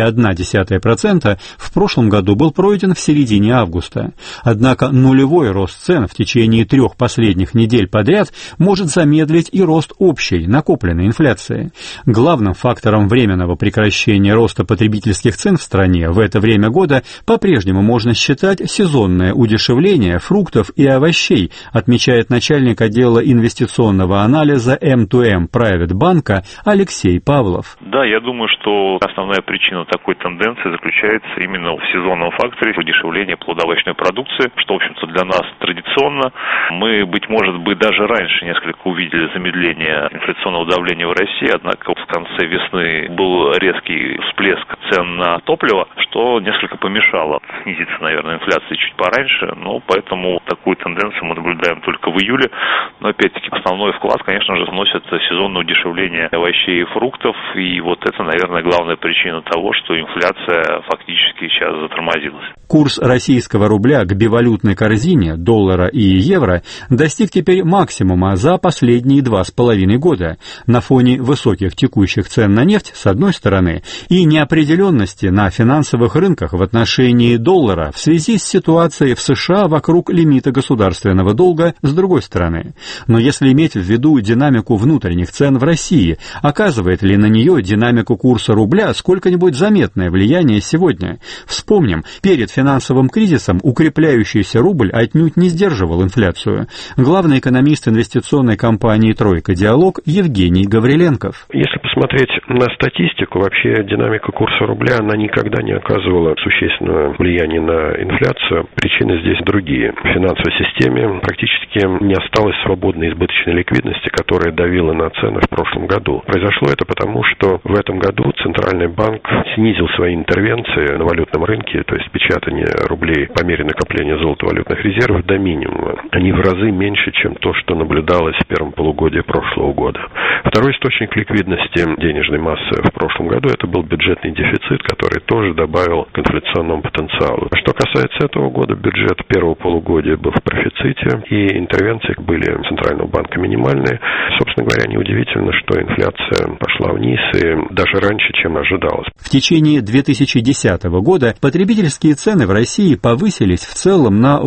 5,1% в прошлом году был пройден в середине августа. Однако нулевой рост цен в течение 3 последних недель подряд может замедлить и рост общей накопленной инфляции. Главным фактором временного прекращения роста потребительских цен в стране в это время года по-прежнему можно считать сезонное удешевление фруктов и овощей, отмечает начальник отдела инвестиционного анализа M2M Private банка Алексей Павлов. Да, я думаю, что основная причина такой тенденции заключается именно в сезонном факторе удешевления плодоовощной продукции, что, в общем-то, для нас традиционно. Мы, быть может, даже раньше несколько увидели замедление инфляционного давления в России, однако в конце весны был резкий всплеск цен на топливо, что несколько помешало снизиться, наверное, инфляции чуть пораньше, но поэтому такую тенденцию мы наблюдаем только в июле. Но, опять-таки, основной вклад, конечно же, вносит сезонное удешевление овощей и фруктов, и вот это, наверное, главная причина того, что инфляция фактически сейчас затормозилась. Курс российского рубля к бивалютной корзине, доллара и евро, достиг теперь максимума за последние 2,5 года на фоне высоких текущих цен на нефть, с одной стороны, и неопределенности на финансовых рынках в отношении доллара в связи с ситуацией в США вокруг лимита государственного долга, с другой стороны. Но если иметь в виду динамику внутренних цен в России, оказывает ли на нее динамику курса рубля сколько-нибудь заметное влияние сегодня? Вспомним, перед финансовым кризисом укрепляющийся рубль отнюдь не сдерживал инфляцию. Главный экономист инвестиционной компании «Тройка Диалог» Евгений Гавриленков. Если посмотреть на статистику, вообще динамика курса рубля, она никогда не оказывала существенного влияния на инфляцию. Причины здесь другие. В финансовой системе практически не осталось свободной избыточной ликвидности, которая давила на цены в прошлом году. Произошло это потому, что в этом году Центральный банк снизил свои интервенции на валютном рынке, то есть печатание рублей по мере накопления золотовалютных резервов до минимума. Они в разы меньше, чем то, что наблюдалось в первом полугодии прошлого года. Второй источник ликвидности денежной массы в прошлом году это был бюджетный дефицит, который тоже добавил к инфляционному потенциалу. Что касается этого года, бюджет первого полугодия был в профиците, и интервенции были Центрального банка минимальные. Собственно говоря, неудивительно, что инфляция пошла вниз и даже раньше, чем ожидалось. В течение 2010 года потребительские цены в России повысились в целом на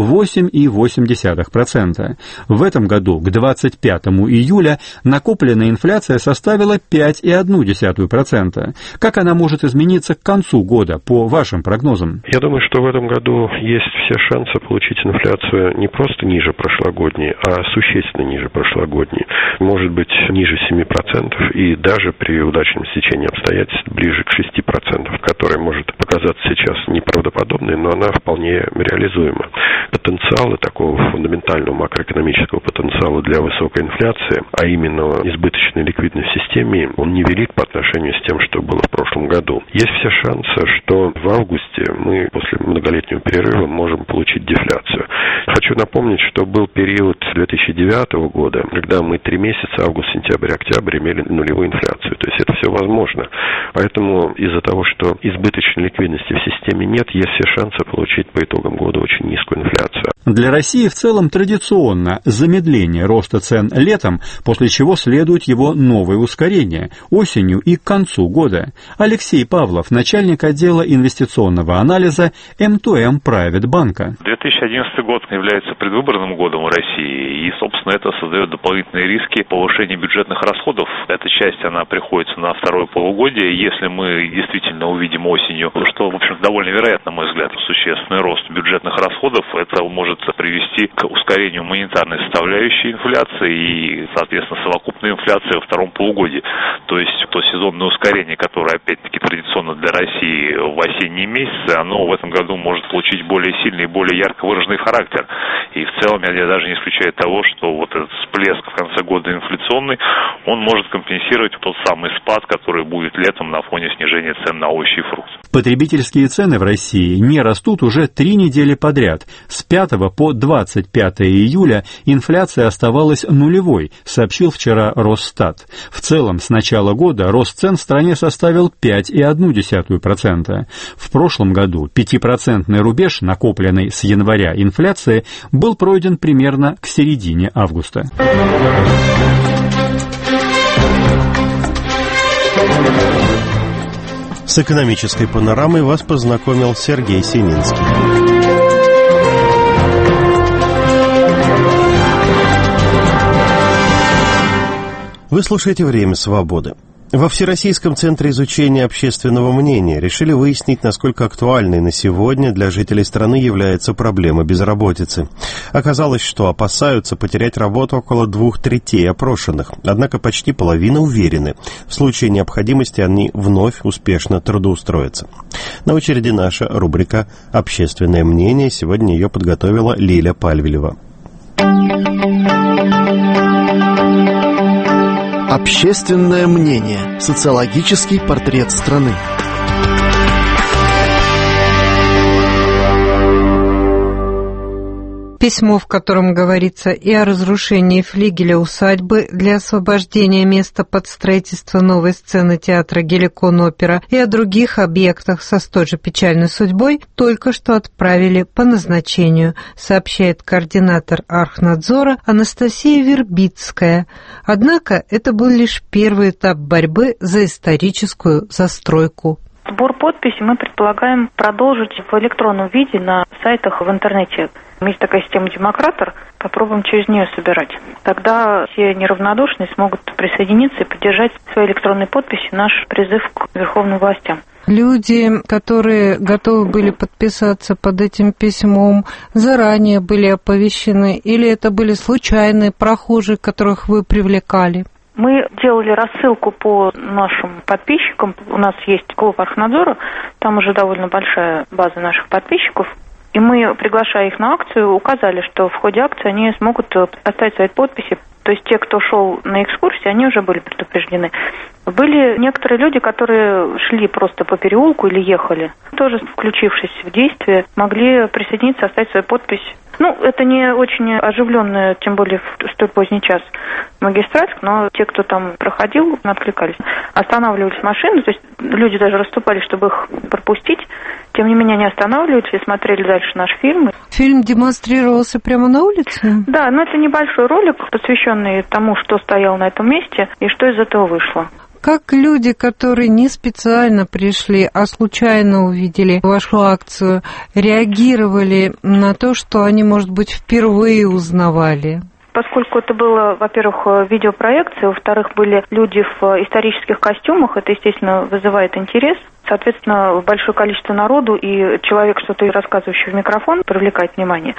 8,8%. В этом году, к 25 июля, накопленная инфляция составила 5,1%. Как она может измениться к концу года, по вашим прогнозам? Я думаю, что в этом году есть все шансы получить инфляцию не просто ниже прошлогодней, а существенно ниже прошлогодней. Может быть, ниже 7% и даже при удачном стечении обстоятельств ближе к 6%, которое может показать показаться сейчас неправдоподобной, но она вполне реализуема. Потенциалы такого фундаментального макроэкономического потенциала для высокой инфляции, а именно избыточной ликвидности в системе, он невелик по отношению с тем, что было в прошлом году. Есть все шансы, что в августе мы после многолетнего перерыва можем получить дефляцию. Хочу напомнить, что был период 2009 года, когда мы 3 месяца, август, сентябрь, октябрь, имели нулевую инфляцию. То есть это все возможно. Поэтому из-за того, что избыточной ликвидности в системе нет, есть все шансы получить по итогам года очень низкую инфляцию. Для России в целом традиционно замедление роста цен летом, после чего следует его новое ускорение осенью и к концу года. Алексей Павлов, начальник отдела инвестиционного анализа M2M Private банка. 2011 год является предвыборным годом в России, и, собственно, это создает дополнительные риски повышения бюджетных расходов. Эта часть, она приходится на второе полугодие. Если мы действительно увидим осенью, что, в общем-то, довольно вероятно, на мой взгляд, существенный рост бюджетных расходов, это может привести к ускорению монетарной составляющей инфляции и, соответственно, совокупной инфляции во втором полугодии. То есть то сезонное ускорение, которое, опять-таки, традиционно для России в осенние месяцы, оно в этом году может получить более сильный и более ярко выраженный характер. И в целом я даже не исключаю того, что вот этот всплеск в конце года инфляционный, он может компенсировать тот самый спад, который будет летом на фоне снижения цен на овощи и фрукты. Потребительские цены в России не растут уже 3 недели подряд. С 5 по 25 июля инфляция оставалась нулевой, сообщил вчера Росстат. В целом, с начала года рост цен в стране составил 5,1%. В прошлом году 5% рубеж, накопленный с января инфляции, был пройден примерно к середине августа. С экономической панорамой вас познакомил Сергей Семинский. Вы слушаете «Время свободы». Во Всероссийском центре изучения общественного мнения решили выяснить, насколько актуальной на сегодня для жителей страны является проблема безработицы. Оказалось, что опасаются потерять работу около 2/3 опрошенных, однако почти половина уверены, в случае необходимости они вновь успешно трудоустроятся. На очереди наша рубрика «Общественное мнение». Сегодня ее подготовила Лиля Пальвелева. Общественное мнение. Социологический портрет страны. Письмо, в котором говорится и о разрушении флигеля усадьбы для освобождения места под строительство новой сцены театра «Геликон-опера» и о других объектах со столь же печальной судьбой, только что отправили по назначению, сообщает координатор Архнадзора Анастасия Вербицкая. Однако это был лишь первый этап борьбы за историческую застройку. Сбор подписей мы предполагаем продолжить в электронном виде на сайтах в интернете. Есть такая система «Демократор», попробуем через нее собирать. Тогда все неравнодушные смогут присоединиться и поддержать своей электронной подписью наш призыв к верховным властям. Люди, которые готовы были подписаться под этим письмом, заранее были оповещены, или это были случайные прохожие, которых вы привлекали? Мы делали рассылку по нашим подписчикам. У нас есть клуб Архнадзора, там уже довольно большая база наших подписчиков. И мы, приглашая их на акцию, указали, что в ходе акции они смогут оставить свои подписи. То есть те, кто шел на экскурсии, они уже были предупреждены. Были некоторые люди, которые шли просто по переулку или ехали, тоже включившись в действие, могли присоединиться, оставить свою подпись. Это не очень оживленная, тем более в столь поздний час, магистрат, но те, кто там проходил, откликались. Останавливались машины, то есть люди даже расступались, чтобы их пропустить. Тем не менее, они останавливались и смотрели дальше наш фильм. Фильм демонстрировался прямо на улице? Да, это небольшой ролик, посвященный тому, что стояло на этом месте и что из этого вышло. Как люди, которые не специально пришли, а случайно увидели вашу акцию, реагировали на то, что они, может быть, впервые узнавали? Поскольку это было, во-первых, видеопроекция, во-вторых, были люди в исторических костюмах, это, естественно, вызывает интерес. Соответственно, большое количество народу и человек, что-то рассказывающий в микрофон, привлекает внимание.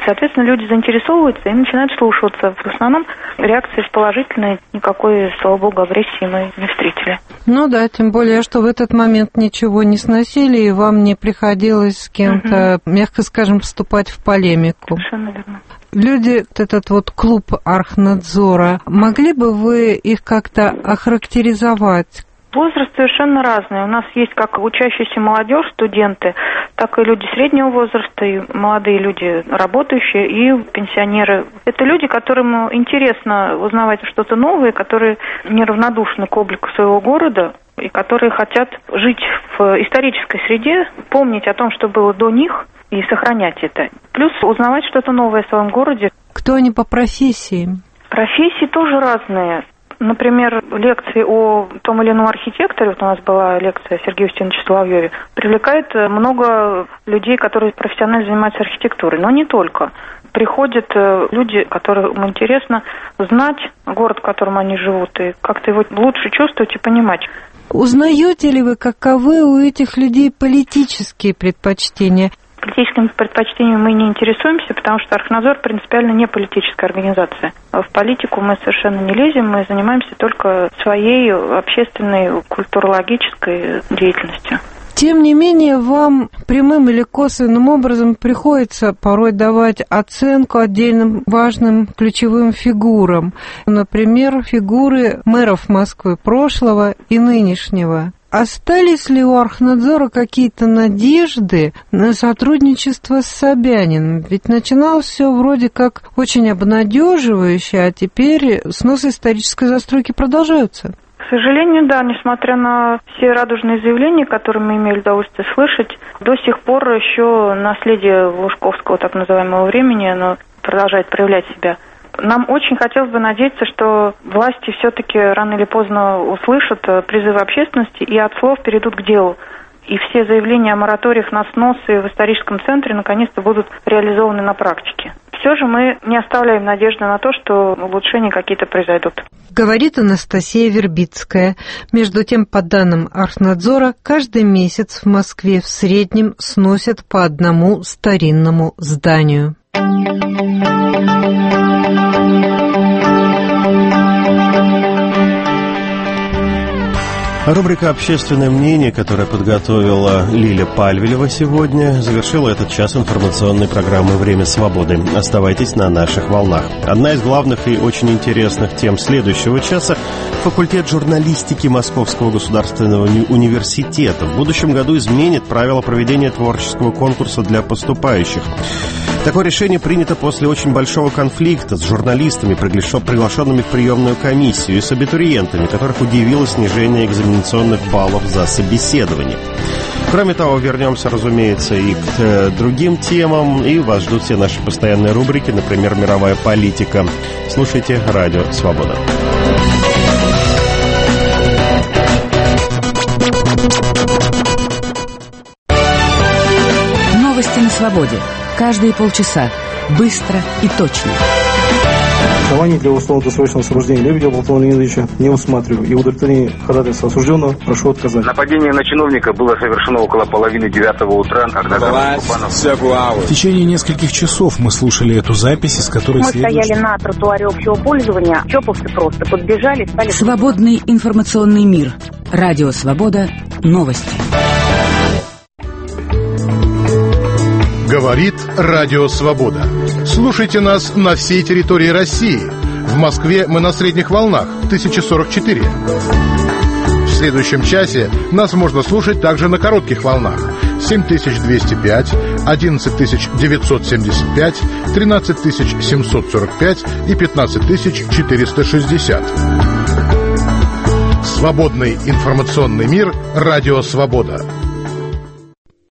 соответственно, люди заинтересовываются и начинают слушаться. В основном реакции положительные, никакой, слава богу, агрессии мы не встретили. Ну да, тем более, что в этот момент ничего не сносили, и вам не приходилось с кем-то, мягко скажем, вступать в полемику. Совершенно верно. Люди, этот вот клуб Архнадзора, могли бы вы их как-то охарактеризовать? Возраст совершенно разный. У нас есть как учащиеся молодежь, студенты, так и люди среднего возраста, и молодые люди работающие, и пенсионеры. Это люди, которым интересно узнавать что-то новое, которые неравнодушны к облику своего города, и которые хотят жить в исторической среде, помнить о том, что было до них, и сохранять это. Плюс узнавать что-то новое в своем городе. Кто они по профессии? Профессии тоже разные. Например, лекции о том или ином архитекторе, вот у нас была лекция о Сергее Устиновиче Соловьеве, привлекает много людей, которые профессионально занимаются архитектурой, но не только. Приходят люди, которым интересно знать город, в котором они живут, и как-то его лучше чувствовать и понимать. Узнаете ли вы, каковы у этих людей политические предпочтения? Политическими предпочтениями мы не интересуемся, потому что Архнадзор принципиально не политическая организация. В политику мы совершенно не лезем, мы занимаемся только своей общественной, культурологической деятельностью. Тем не менее, вам прямым или косвенным образом приходится порой давать оценку отдельным важным ключевым фигурам. Например, фигуры мэров Москвы прошлого и нынешнего. Остались ли у Архнадзора какие-то надежды на сотрудничество с Собяниным? Ведь начиналось все вроде как очень обнадеживающе, а теперь сносы исторической застройки продолжаются. К сожалению, да, несмотря на все радужные заявления, которые мы имели удовольствие слышать, до сих пор еще наследие лужковского так называемого времени, оно продолжает проявлять себя. Нам очень хотелось бы надеяться, что власти все-таки рано или поздно услышат призывы общественности и от слов перейдут к делу. И все заявления о мораториях на сносы в историческом центре наконец-то будут реализованы на практике. Все же мы не оставляем надежды на то, что улучшения какие-то произойдут. Говорит Анастасия Вербицкая. Между тем, по данным Архнадзора, каждый месяц в Москве в среднем сносят по одному старинному зданию. Рубрика «Общественное мнение», которое подготовила Лиля Пальвелева сегодня, завершила этот час информационной программы «Время свободы». Оставайтесь на наших волнах. Одна из главных и очень интересных тем следующего часа – факультет журналистики Московского государственного университета в будущем году изменит правила проведения творческого конкурса для поступающих. Такое решение принято после очень большого конфликта с журналистами, приглашенными в приемную комиссию, и с абитуриентами, которых удивило снижение экзаменационных баллов за собеседование. Кроме того, вернемся, разумеется, и к другим темам, и вас ждут все наши постоянные рубрики, например, «Мировая политика». Слушайте «Радио Свобода». Новости на свободе. Каждые полчаса. Быстро и точно. Оснований для условно-досрочного освобождения Лебедева Платона Леонидовича не усматриваю. И в удовлетворении ходатайства осужденного прошу отказать. Нападение на чиновника было совершено около 8:30 утра, когда В течение нескольких часов мы слушали эту запись, из которой мы стояли на тротуаре общего пользования. Чоповцы просто подбежали, стали... Свободный информационный мир. Радио Свобода. Новости. Говорит Радио Свобода. Слушайте нас на всей территории России. В Москве мы на средних волнах 1044. В следующем часе нас можно слушать также на коротких волнах 7205, 11975, 13745 и 15460. Свободный информационный мир. Радио Свобода.